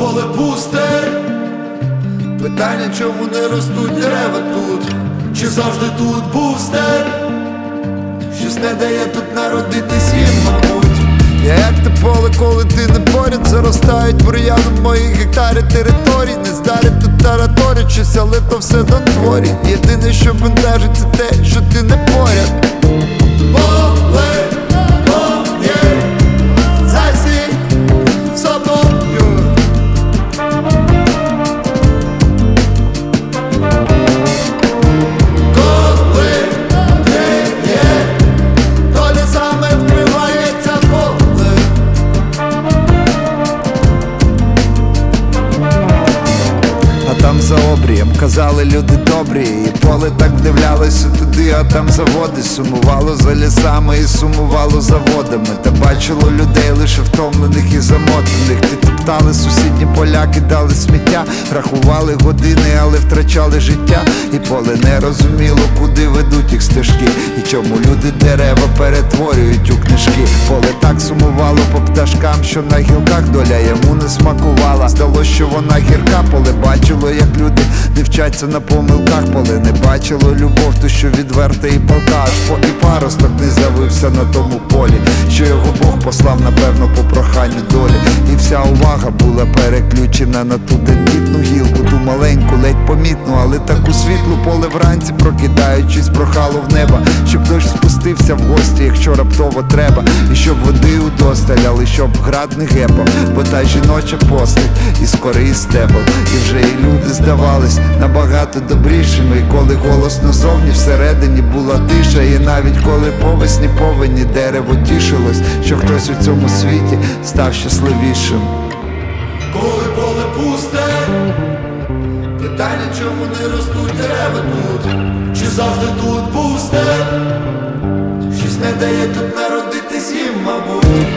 поле пусте. Питання, чому не ростуть дерева тут? Чи завжди тут був степ? Щось не дає тут народитись їм, мабуть. Я як те поле, коли ти не поряд. Заростають бур'яном мої гектари територій. Не здарить тут тараторячись, але то все на дворі. Єдине, що бентежить, це те, що ти не поряд. Поле моє, засій собою. Коли ти є, доля саме вкривається поле. А там за обрієм казали люди добрі, і поле так вдивлялося туди, а там заводи. Сумувало за лісами і сумувало за водами. Та бачило людей лише втомлених і замотаних. Ти топтали сусідні поля, кидали сміття, рахували години, але втрачали життя. І поле не розуміло, куди ведуть їх стежки, і чому люди дерева перетворюють у книжки. Поле так сумувало по пташкам, що на гілках доля йому не смакувала. Здалось, що вона гірка. Поле бачило, як люди не вчаться на помилках. Поле не бачило любов, ту, що відверта і палка. Аж поки паросток не з'явився на тому полі, що його Бог послав, напевно, по проханню долі. І вся увага була переключена на ту тендітну гілку, ту маленьку, ледь помітну, але таку світлу. Поле вранці, прокидаючись, прохало в небо, щоб дощ спустився в гості, якщо раптово треба. І щоб води удосталь, але щоб град не гепав, бо та жіноча постать із кори і стебл. І вже і люди здавались набагато добрішими. І коли голосно зовні, всередині була тиша. І навіть коли по весні повені дерево тішилось, що хтось у цьому світі став щасливішим. Коли поле пусте, питання, чому не ростуть дерева тут? Чи завжди тут був степ? Щось не дає тут народитись їм, мабуть.